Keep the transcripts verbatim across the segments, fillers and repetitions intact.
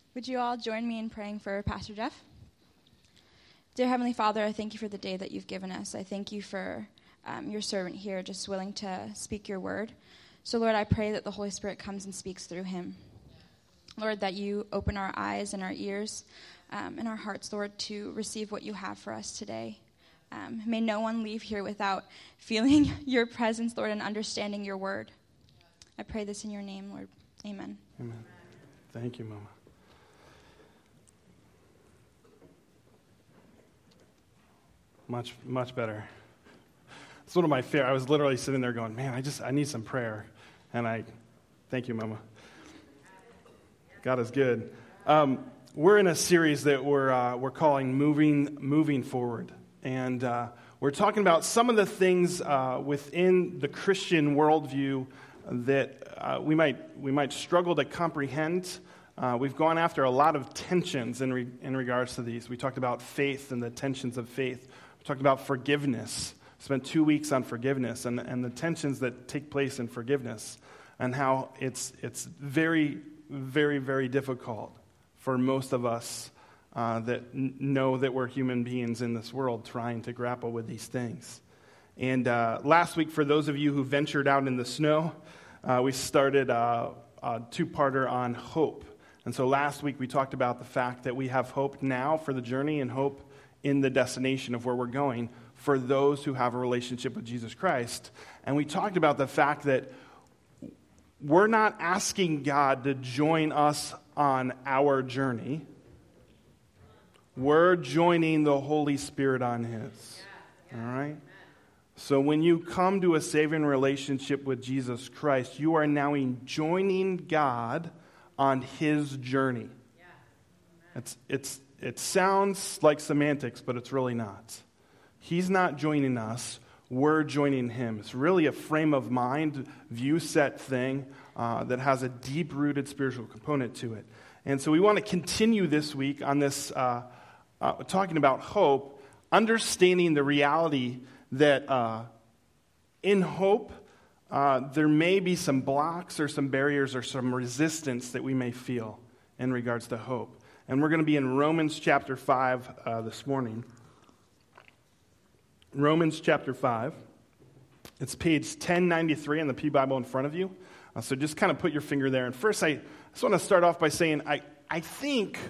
Would you all join me in praying for Pastor Jeff? Dear Heavenly Father, I thank you for the day that you've given us. I thank you for um, your servant here just willing to speak your word. So, Lord, I pray that the Holy Spirit comes and speaks through him. Lord, that you open our eyes and our ears um, and our hearts, Lord, to receive what you have for us today. Um, may no one leave here without feeling your presence, Lord, and understanding your word. I pray this in your name, Lord. Amen. Amen. Thank you, Mama. Much, much better. It's one of my favorite. I was literally sitting there going, man, I just, I need some prayer. And I, thank you, Mama. God is good. Um, we're in a series that we're, uh, we're calling Moving, Moving Forward. And uh, we're talking about some of the things uh, within the Christian worldview that uh, we might, we might struggle to comprehend. Uh, we've gone after a lot of tensions in, re- in regards to these. We talked about faith and the tensions of faith. We talked about forgiveness. Spent two weeks on forgiveness and, and the tensions that take place in forgiveness and how it's it's very, very, very difficult for most of us uh, that n- know that we're human beings in this world trying to grapple with these things. And uh, last week, for those of you who ventured out in the snow, uh, we started uh, a two-parter on hope. And so last week we talked about the fact that we have hope now for the journey and hope in the destination of where we're going for those who have a relationship with Jesus Christ. And we talked about the fact that we're not asking God to join us on our journey. We're joining the Holy Spirit on his. All right? So when you come to a saving relationship with Jesus Christ, you are now joining God on his journey. It's it's It sounds like semantics, but it's really not. He's not joining us. We're joining him. It's really a frame of mind, view set thing uh, that has a deep-rooted spiritual component to it. And so we want to continue this week on this, uh, uh, talking about hope, understanding the reality that uh, in hope, uh, there may be some blocks or some barriers or some resistance that we may feel in regards to hope. And we're going to be in Romans chapter five uh, this morning. Romans chapter five. It's page ten ninety-three in the P Bible in front of you. Uh, so just kind of put your finger there. And first, I just want to start off by saying I, I think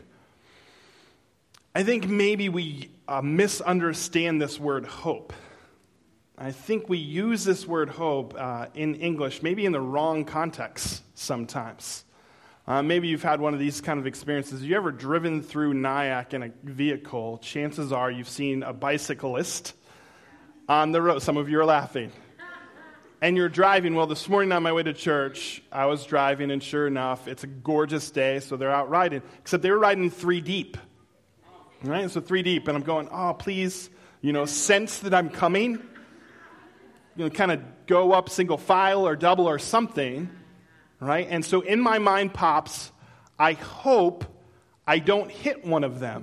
I think maybe we uh, misunderstand this word hope. I think we use this word hope uh, in English, maybe in the wrong context sometimes. Uh, maybe you've had one of these kind of experiences. Have you ever driven through Nyack in a vehicle? Chances are you've seen a bicyclist on the road. Some of you are laughing. And you're driving. Well, this morning on my way to church, I was driving, and sure enough, it's a gorgeous day, so they're out riding. Except they were riding three deep. Right? So three deep. And I'm going, oh, please, you know, sense that I'm coming. You know, kind of go up single file or double or something. Right? And so in my mind pops, I hope I don't hit one of them.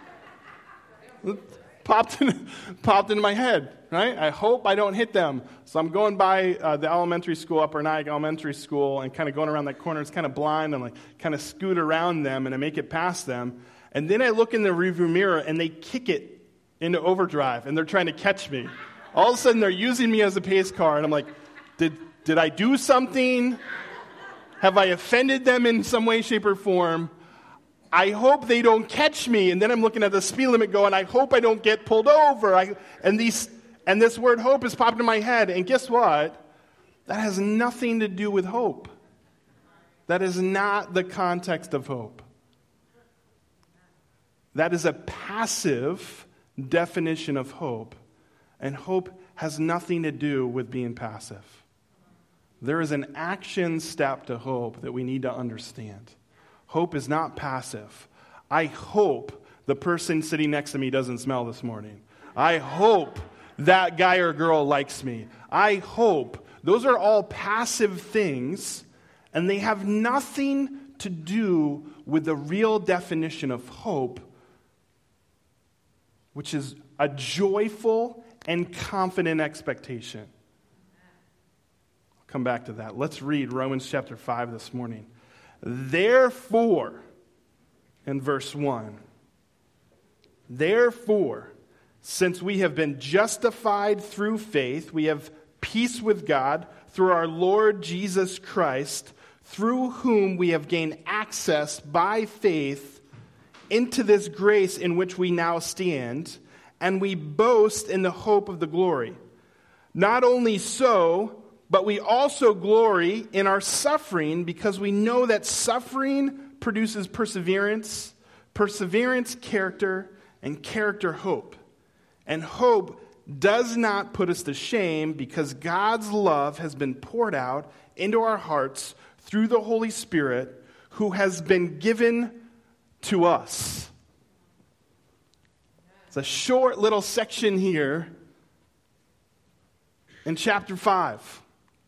popped, in, popped into my head, right? I hope I don't hit them. So I'm going by uh, the elementary school, Upper Nyack Elementary School, and kind of going around that corner. It's kind of blind, and like kind of scoot around them, and I make it past them. And then I look in the rearview mirror, and they kick it into overdrive, and they're trying to catch me. All of a sudden, they're using me as a pace car, and I'm like, did did I do something? Have I offended them in some way, shape, or form? I hope they don't catch me. And then I'm looking at the speed limit going, I hope I don't get pulled over. I, and these and this word hope has popped in my head. And guess what? That has nothing to do with hope. That is not the context of hope. That is a passive definition of hope. And hope has nothing to do with being passive. There is an action step to hope that we need to understand. Hope is not passive. I hope the person sitting next to me doesn't smell this morning. I hope that guy or girl likes me. I hope. Those are all passive things, and they have nothing to do with the real definition of hope, which is a joyful and confident expectation. Come back to that. Let's read Romans chapter five this morning. Therefore, in verse one. Therefore, since we have been justified through faith, we have peace with God through our Lord Jesus Christ, through whom we have gained access by faith into this grace in which we now stand, and we boast in the hope of the glory. Not only so, but we also glory in our suffering, because we know that suffering produces perseverance, perseverance, character, and character, hope. And hope does not put us to shame, because God's love has been poured out into our hearts through the Holy Spirit, who has been given to us. It's a short little section here in chapter five.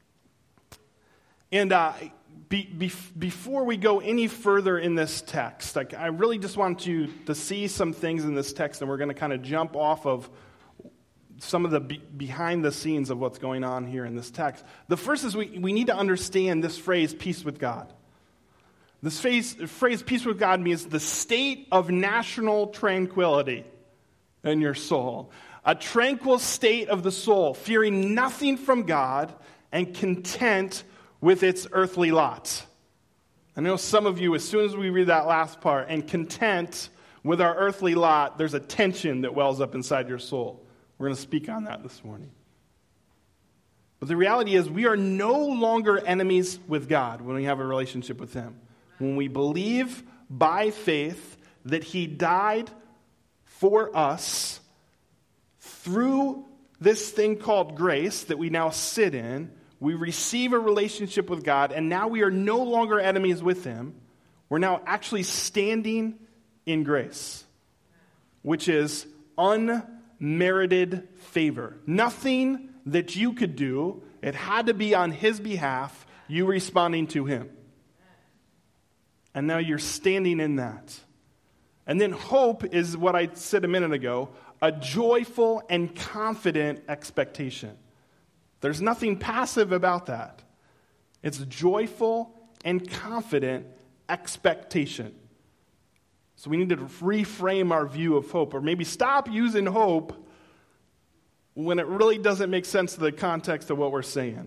And uh, be, be, before we go any further in this text, like, I really just want you to see some things in this text, and we're going to kind of jump off of some of the be- behind the scenes of what's going on here in this text. The first is we, we need to understand this phrase, peace with God. This phrase, phrase, peace with God, means the state of national tranquility in your soul. A tranquil state of the soul, fearing nothing from God and content with its earthly lot. I know some of you, as soon as we read that last part, and content with our earthly lot, there's a tension that wells up inside your soul. We're going to speak on that this morning. But the reality is, we are no longer enemies with God when we have a relationship with Him. When we believe by faith that He died for us through this thing called grace that we now sit in, we receive a relationship with God, and now we are no longer enemies with Him. We're now actually standing in grace, which is unmerited favor. Nothing that you could do. It had to be on His behalf, you responding to Him. And now you're standing in that. And then hope is what I said a minute ago, a joyful and confident expectation. There's nothing passive about that. It's joyful and confident expectation. So we need to reframe our view of hope, or maybe stop using hope when it really doesn't make sense to the context of what we're saying.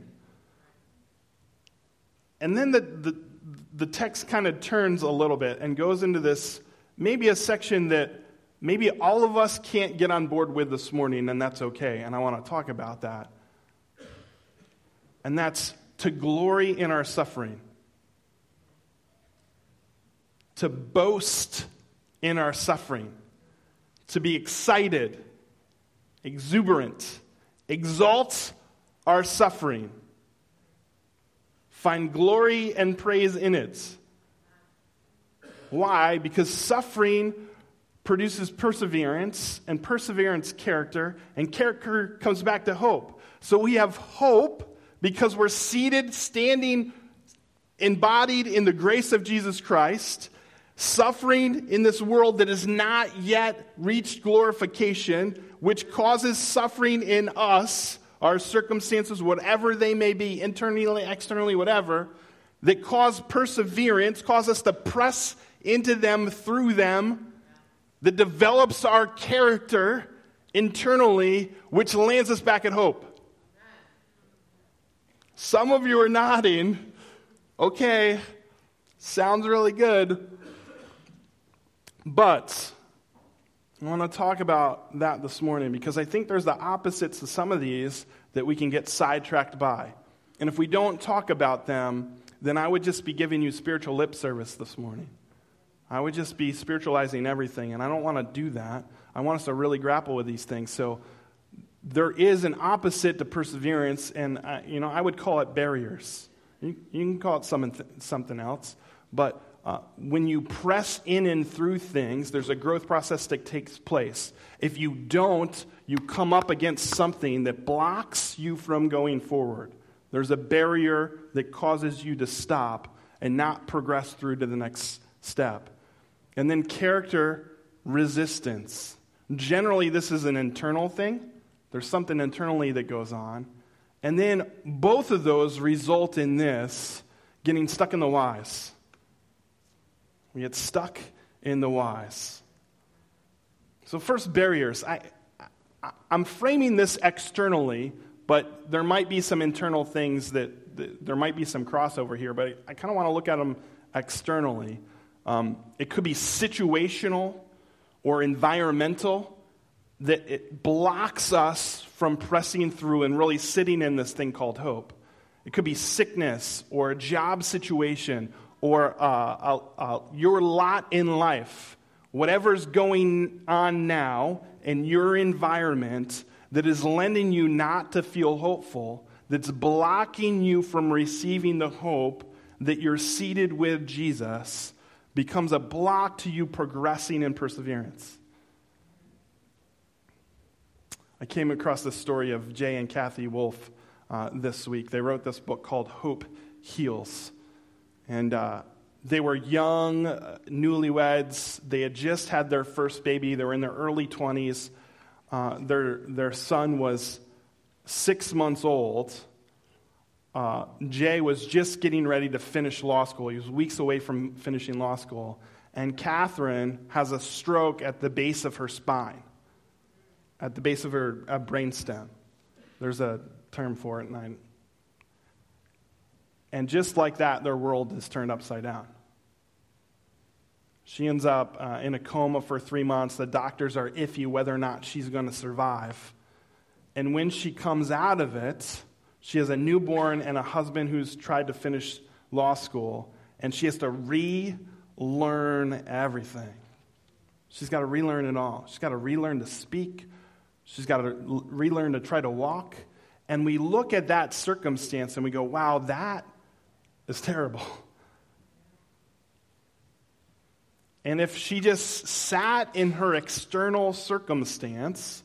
And then the, the, the text kind of turns a little bit and goes into this, maybe a section that maybe all of us can't get on board with this morning, and that's okay, and I want to talk about that. And that's to glory in our suffering. To boast in our suffering. To be excited, exuberant, exalt our suffering. Find glory and praise in it. Why? Because suffering produces perseverance, and perseverance character, and character comes back to hope. So we have hope because we're seated, standing, embodied in the grace of Jesus Christ, suffering in this world that has not yet reached glorification, which causes suffering in us, our circumstances, whatever they may be, internally, externally, whatever, that cause perseverance, cause us to press into them, through them, that develops our character internally, which lands us back at hope. Some of you are nodding. Okay, sounds really good. But I want to talk about that this morning, because I think there's the opposites to some of these that we can get sidetracked by. And if we don't talk about them, then I would just be giving you spiritual lip service this morning. I would just be spiritualizing everything, and I don't want to do that. I want us to really grapple with these things. So there is an opposite to perseverance, and uh, you know, I would call it barriers. You, you can call it something, something else, but uh, when you press in and through things, there's a growth process that takes place. If you don't, you come up against something that blocks you from going forward. There's a barrier that causes you to stop and not progress through to the next step. And then character resistance. Generally, this is an internal thing. There's something internally that goes on. And then both of those result in this, getting stuck in the whys. We get stuck in the wise. So first, barriers. I, I, I'm framing this externally, but there might be some internal things that, that there might be some crossover here, but I, I kind of want to look at them externally. Um, it could be situational or environmental, that it blocks us from pressing through and really sitting in this thing called hope. It could be sickness or a job situation or uh, uh, uh, your lot in life, whatever's going on now in your environment that is lending you not to feel hopeful, that's blocking you from receiving the hope that you're seated with Jesus, becomes a block to you progressing in perseverance. I came across the story of Jay and Kathy Wolf uh, this week. They wrote this book called Hope Heals. And uh, they were young, uh, newlyweds. They had just had their first baby. They were in their early twenties. Uh, their, their son was six months old. Uh, Jay was just getting ready to finish law school. He was weeks away from finishing law school. And Catherine has a stroke at the base of her spine, at the base of her uh, brainstem. There's a term for it. And, I, and just like that, their world is turned upside down. She ends up uh, in a coma for three months. The doctors are iffy whether or not she's going to survive. And when she comes out of it, she has a newborn and a husband who's tried to finish law school, and she has to relearn everything. She's got to relearn it all. She's got to relearn to speak. She's got to relearn to try to walk. And we look at that circumstance and we go, wow, that is terrible. And if she just sat in her external circumstance,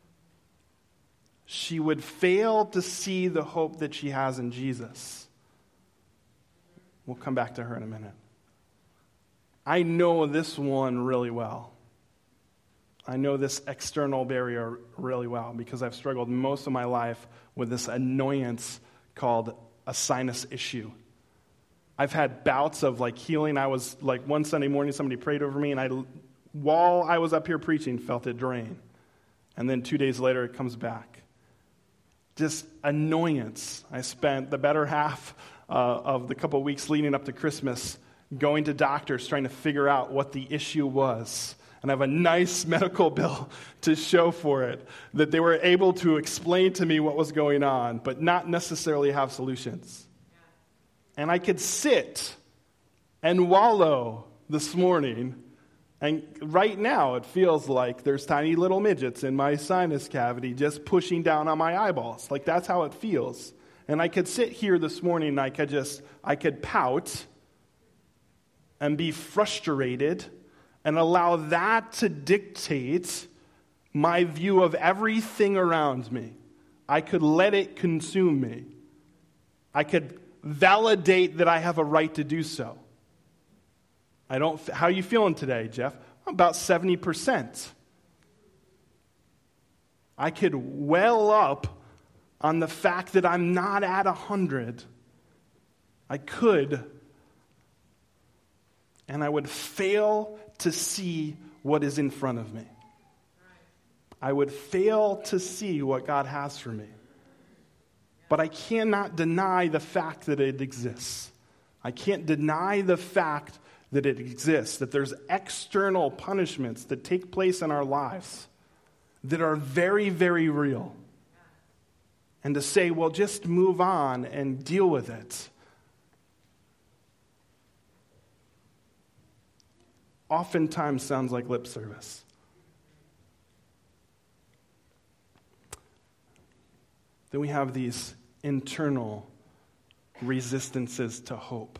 she would fail to see the hope that she has in Jesus. We'll come back to her in a minute. I know this one really well. I know this external barrier really well because I've struggled most of my life with this annoyance called a sinus issue. I've had bouts of like healing. I was like one Sunday morning, somebody prayed over me, and I, while I was up here preaching, felt it drain. And then two days later, it comes back. Just annoyance. I spent the better half uh, of the couple weeks leading up to Christmas going to doctors trying to figure out what the issue was. And I have a nice medical bill to show for it, that they were able to explain to me what was going on, but not necessarily have solutions. And I could sit and wallow this morning, and right now it feels like there's tiny little midgets in my sinus cavity just pushing down on my eyeballs. Like that's how it feels. And I could sit here this morning and I could just, I could pout and be frustrated and allow that to dictate my view of everything around me. I could let it consume me. I could validate that I have a right to do so. I don't. How are you feeling today, Jeff? About seventy percent. I could well up on the fact that I'm not at one hundred. I could. And I would fail to see what is in front of me. I would fail to see what God has for me. But I cannot deny the fact that it exists. I can't deny the fact that it exists, that there's external punishments that take place in our lives that are very, very real. And to say, well, just move on and deal with it, oftentimes sounds like lip service. Then we have these internal resistances to hope.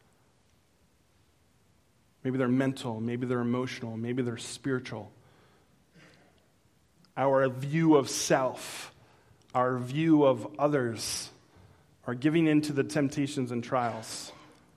Maybe they're mental, maybe they're emotional, maybe they're spiritual. Our view of self, our view of others, are giving in to the temptations and trials.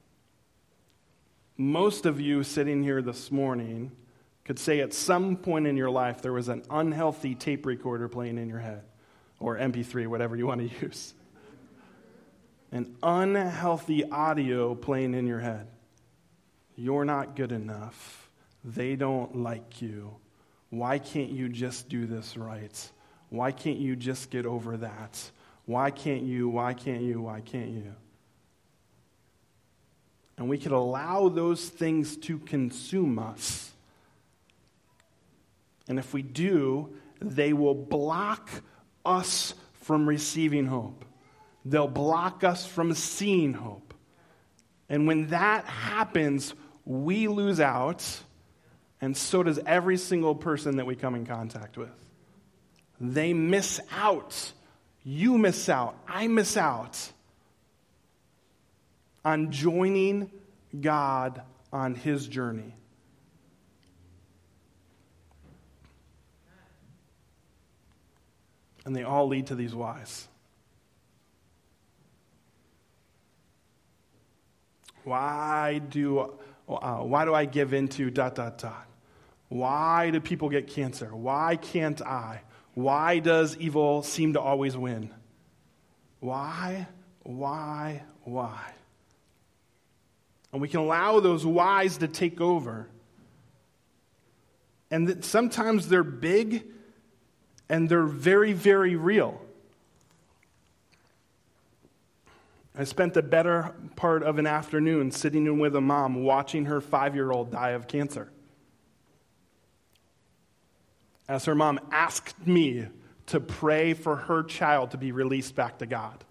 Most of you sitting here this morning could say at some point in your life there was an unhealthy tape recorder playing in your head, or M P three, whatever you want to use. An unhealthy audio playing in your head. You're not good enough. They don't like you. Why can't you just do this right? Why can't you just get over that? Why can't you? Why can't you? Why can't you? And we could allow those things to consume us. And if we do, they will block us from receiving hope. They'll block us from seeing hope. And when that happens, we lose out, and so does every single person that we come in contact with. They miss out. You miss out. I miss out on joining God on his journey. And they all lead to these whys. Why do uh, why do I give into dot dot dot? Why do people get cancer? Why can't I? Why does evil seem to always win? Why? Why? Why? And we can allow those whys to take over. And that sometimes they're big and they're very, very real. I spent the better part of an afternoon sitting with a mom watching her five-year-old die of cancer. As her mom asked me to pray for her child to be released back to God.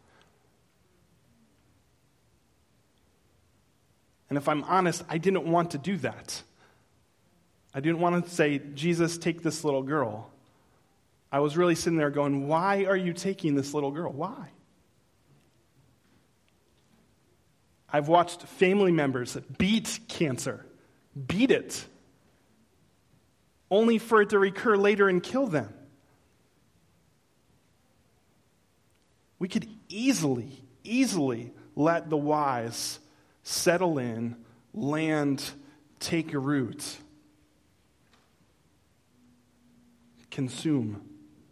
And if I'm honest, I didn't want to do that. I didn't want to say, Jesus, take this little girl. I was really sitting there going, why are you taking this little girl? Why? I've watched family members beat cancer, beat it, only for it to recur later and kill them. We could easily, easily let the whys settle in, land, take root, consume.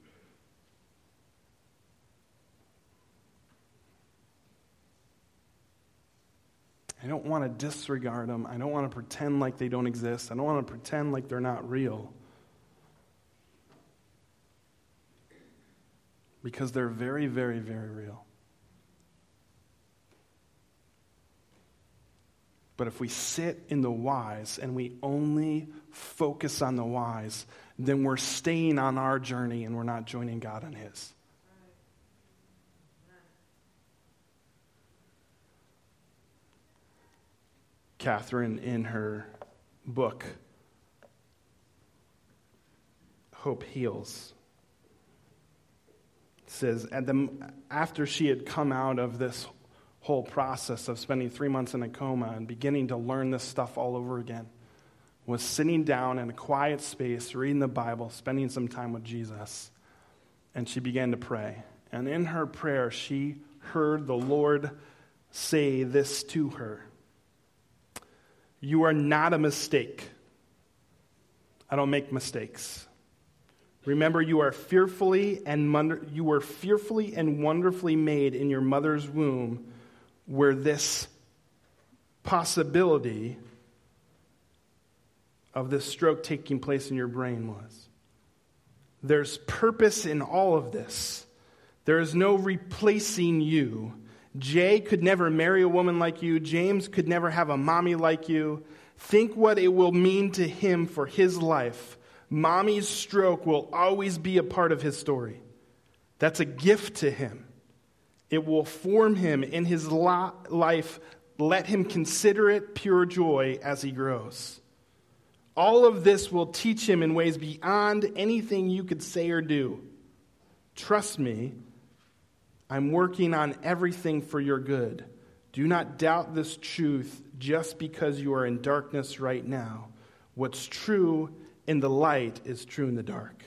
I don't want to disregard them. I don't want to pretend like they don't exist. I don't want to pretend like they're not real. Because they're very, very, very real. But if we sit in the whys and we only focus on the whys, then we're staying on our journey and we're not joining God on his. Catherine, in her book, Hope Heals, says at the, after she had come out of this whole process of spending three months in a coma and beginning to learn this stuff all over again, was sitting down in a quiet space, reading the Bible, spending some time with Jesus, and she began to pray. And in her prayer, she heard the Lord say this to her: you are not a mistake. I don't make mistakes. Remember, you are fearfully and wonder, you were fearfully and wonderfully made in your mother's womb, where this possibility of this stroke taking place in your brain was. There's purpose in all of this. There is no replacing you. Jay could never marry a woman like you. James could never have a mommy like you. Think what it will mean to him for his life. Mommy's stroke will always be a part of his story. That's a gift to him. It will form him in his life. Let him consider it pure joy as he grows. All of this will teach him in ways beyond anything you could say or do. Trust me, I'm working on everything for your good. Do not doubt this truth just because you are in darkness right now. What's true in the light is true in the dark.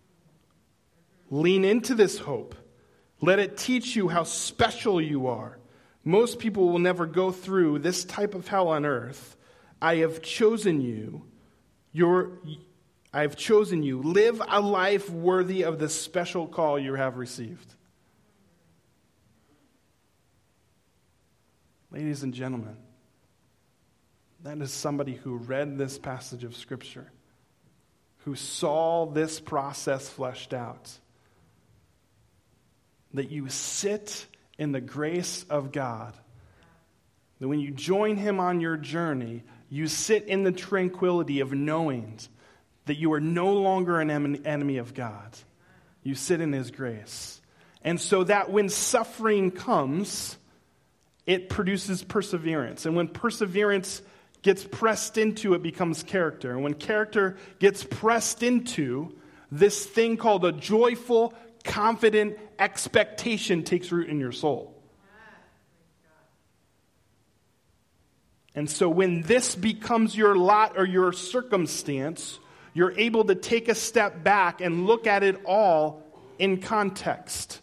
Lean into this hope. Let it teach you how special you are. Most people will never go through this type of hell on earth. I have chosen you. Your, I have chosen you. Live a life worthy of the special call you have received. Ladies and gentlemen, That is somebody who read this passage of Scripture, who saw this process fleshed out. That you sit in the grace of God. That when you join him on your journey, you sit in the tranquility of knowing that you are no longer an enemy of God. You sit in his grace. And so that when suffering comes, it produces perseverance. And when perseverance gets pressed into, it becomes character. And when character gets pressed into, this thing called a joyful, confident expectation takes root in your soul. And so when this becomes your lot or your circumstance, you're able to take a step back and look at it all in context.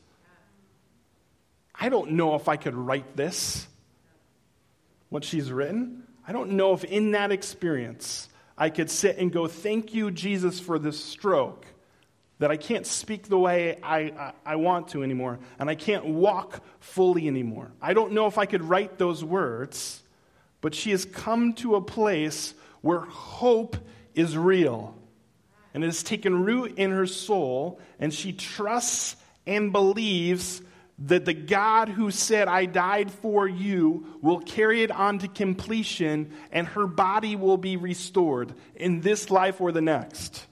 I don't know if I could write this, what she's written. I don't know if in that experience I could sit and go, thank you, Jesus, for this stroke, that I can't speak the way I, I, I want to anymore, and I can't walk fully anymore. I don't know if I could write those words, but she has come to a place where hope is real, and it has taken root in her soul, and she trusts and believes that the God who said, I died for you, will carry it on to completion, and her body will be restored in this life or the next.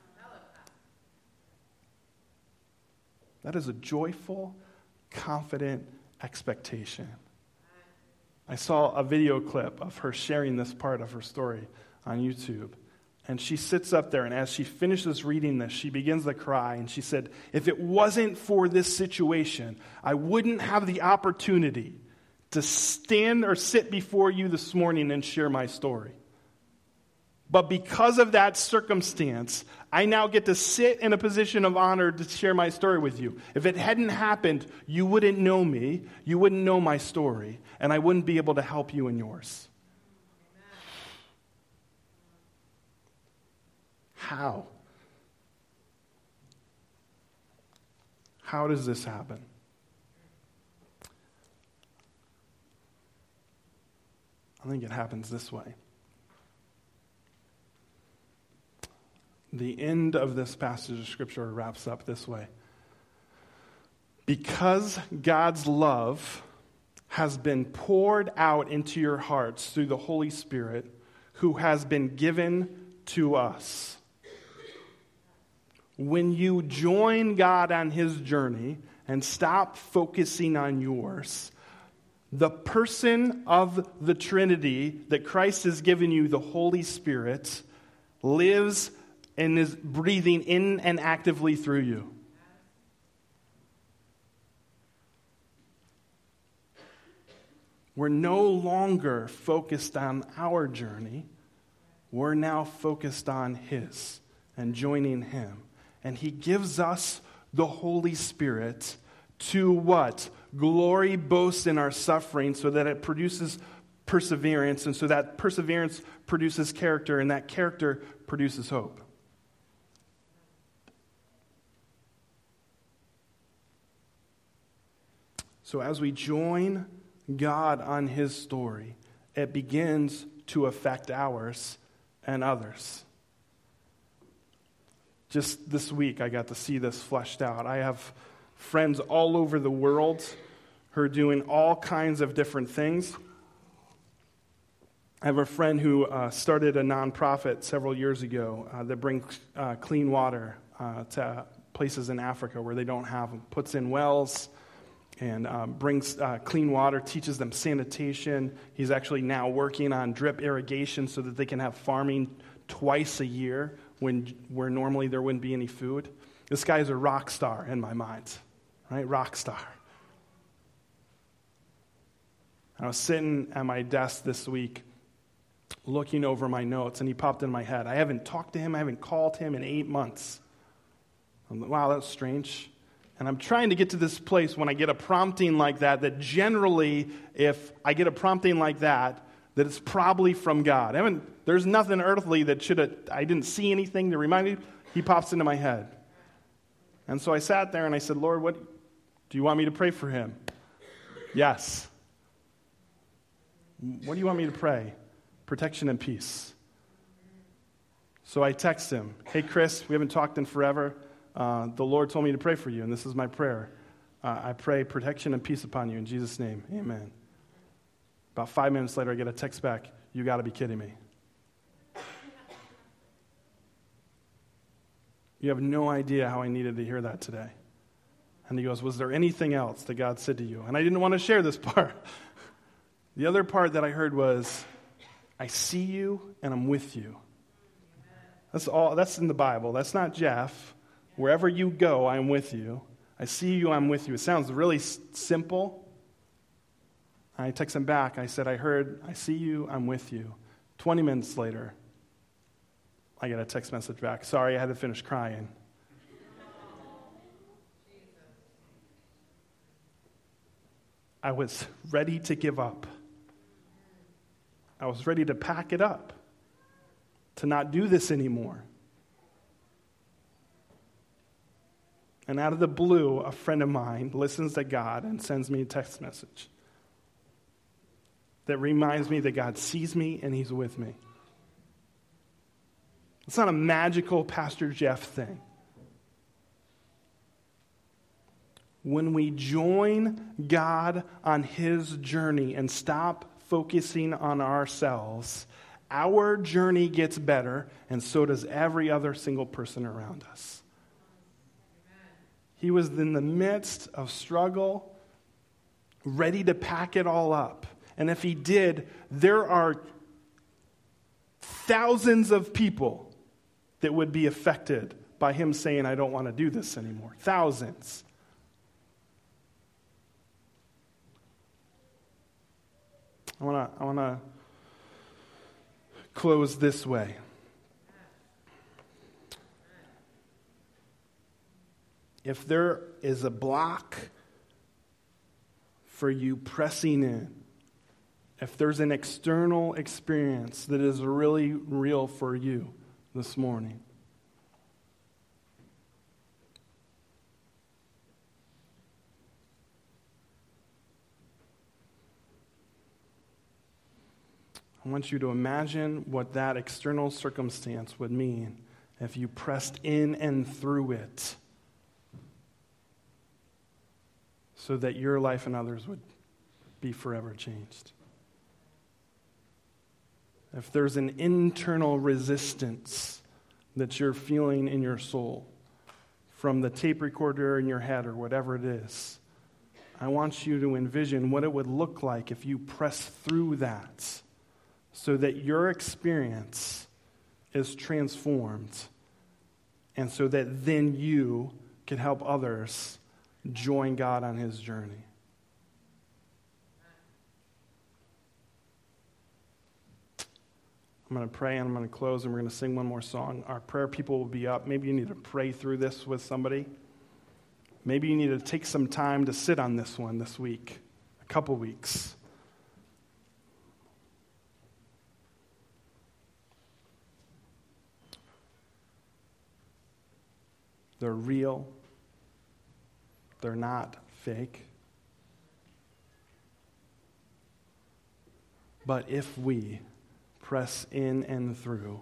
That is a joyful, confident expectation. I saw a video clip of her sharing this part of her story on YouTube. And she sits up there, and as she finishes reading this, she begins to cry. And she said, if it wasn't for this situation, I wouldn't have the opportunity to stand or sit before you this morning and share my story. But because of that circumstance, I now get to sit in a position of honor to share my story with you. If it hadn't happened, you wouldn't know me, you wouldn't know my story, and I wouldn't be able to help you in yours. How? How does this happen? I think it happens this way. The end of this passage of Scripture wraps up this way. Because God's love has been poured out into your hearts through the Holy Spirit, who has been given to us. When you join God on his journey and stop focusing on yours, the person of the Trinity that Christ has given you, the Holy Spirit, lives and is breathing in and actively through you. We're no longer focused on our journey. We're now focused on his and joining him. And he gives us the Holy Spirit to what? Glory, boast in our suffering so that it produces perseverance. And so that perseverance produces character, and that character produces hope. So as we join God on his story, it begins to affect ours and others. Just this week, I got to see this fleshed out. I have friends all over the world who are doing all kinds of different things. I have a friend who uh, started a nonprofit several years ago uh, that brings uh, clean water uh, to places in Africa where they don't have them. Puts in wells and um, brings uh, clean water, teaches them sanitation. He's actually now working on drip irrigation so that they can have farming twice a year when where normally there wouldn't be any food. This guy is a rock star in my mind, right? Rock star. I was sitting at my desk this week looking over my notes, and he popped in my head. I haven't talked to him, I haven't called him in eight months. I'm like, wow, that's strange. And I'm trying to get to this place when I get a prompting like that, that generally, if I get a prompting like that, that it's probably from God. I haven't, there's nothing earthly that should have, I didn't see anything to remind me. He pops into my head. And so I sat there and I said, Lord, what do you want me to pray for him? Yes. What do you want me to pray? protection and peace. So I text him, hey, Chris, we haven't talked in forever. Uh, the Lord told me to pray for you, and this is my prayer. Uh, I pray protection and peace upon you in Jesus' name. Amen. About five minutes later, I get a text back, you got to be kidding me. You have no idea how I needed to hear that today. And he goes, was there anything else that God said to you? And I didn't want to share this part. The other part that I heard was, I see you and I'm with you. That's all. That's in the Bible. That's not Jeff. Wherever you go, I'm with you. I see you, I'm with you. It sounds really s- simple. I text him back. I said, I heard, I see you, I'm with you. twenty minutes later, I get a text message back. Sorry, I had to finish crying. I was ready to give up. I was ready to pack it up, to not do this anymore. And out of the blue, a friend of mine listens to God and sends me a text message that reminds me that God sees me and he's with me. It's not a magical Pastor Jeff thing. When we join God on his journey and stop focusing on ourselves, our journey gets better, and so does every other single person around us. He was in the midst of struggle, ready to pack it all up. And if he did, there are thousands of people that would be affected by him saying, I don't want to do this anymore. Thousands. I want to I want to close this way. If there is a block for you pressing in, if there's an external experience that is really real for you this morning, I want you to imagine what that external circumstance would mean if you pressed in and through it so that your life and others would be forever changed. If there's an internal resistance that you're feeling in your soul from the tape recorder in your head or whatever it is, I want you to envision what it would look like if you press through that so that your experience is transformed and so that then you can help others join God on his journey. I'm going to pray and I'm going to close and we're going to sing one more song. Our prayer people will be up. Maybe you need to pray through this with somebody. Maybe you need to take some time to sit on this one this week, a couple weeks. They're real. They're not fake. But if we press in and through,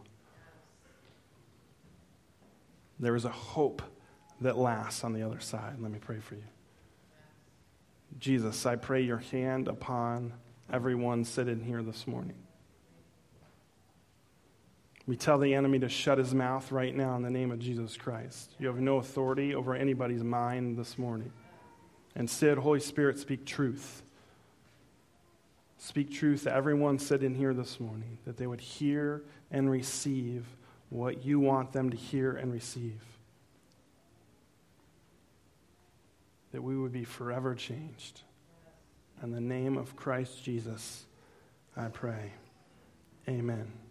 there is a hope that lasts on the other side. Let me pray for you. Jesus, I pray your hand upon everyone sitting here this morning. We tell the enemy to shut his mouth right now in the name of Jesus Christ. You have no authority over anybody's mind this morning. Instead, Holy Spirit, speak truth. Speak truth to everyone sitting here this morning, that they would hear and receive what you want them to hear and receive. That we would be forever changed. In the name of Christ Jesus, I pray. Amen.